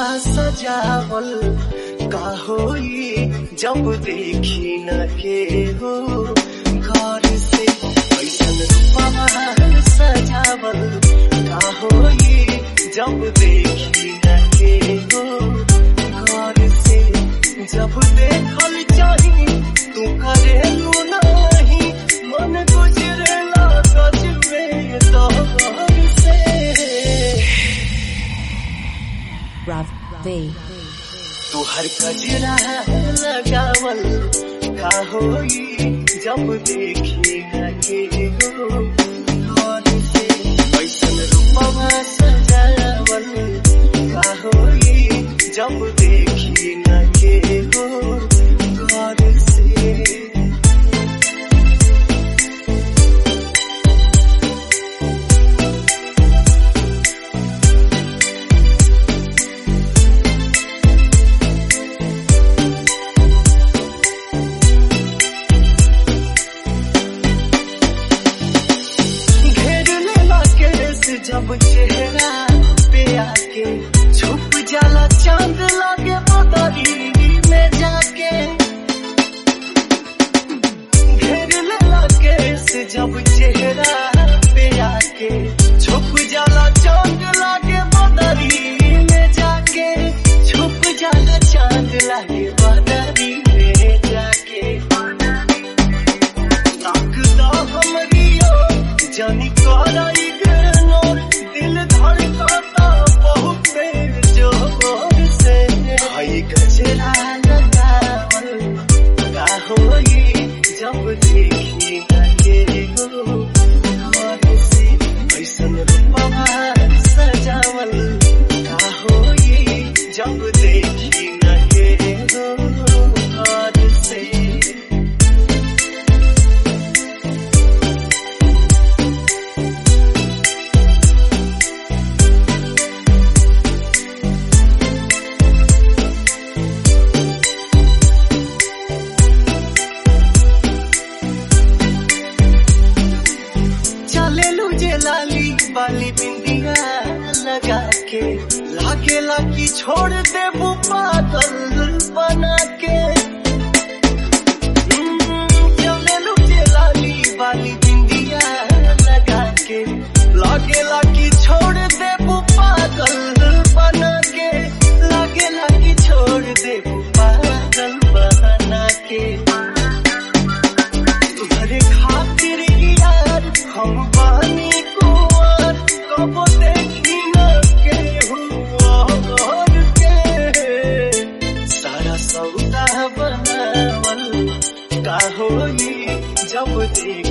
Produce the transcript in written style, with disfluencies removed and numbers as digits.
रूपवा सजावल का होई जब देखी न के हो घर से। ऐसन रूपवा सजावल का होई जब देखी न के हो घर से। जब देखल चाही तू करेलू नहीं मन गुजरेला गजबे दौर से। तू हर कजरा लगावल का होई जब देखी न के हो घर से। ऐसन रूपवा सजावल का होई जब देखी न के हो घर से। जब चेहरा पे आके छुप जाला चांद लागे बदरी में जाके। घेर लेला केस जब चेहरा पे आके छुप जाला चांद लागे बदरी में जाके। छुप जाला चांद लागे बदरी में जाके। ताकदा हमरियो जानी कराई दिल धड़कता बहुत जोर से। हाय गजरा लगावल का होई जब देखी न के हो घर से। ऐसन रूपवा सजावल का होई जब देखी न के हो घर से। लाली बाली बिंदिया लगा के लागेला कि छोड़ दे वो पागल बना के। चले लुटे लाली बाली बिंदिया लगा के लागेला कि छोड़ दे वो पागल बना के। लागेला कि छोड़ दे वो पागल बना के। तुम्हारे खातिर यार हम बानी कब देखी न के हुआ के। सारा सौदा बनावल का होई जब देख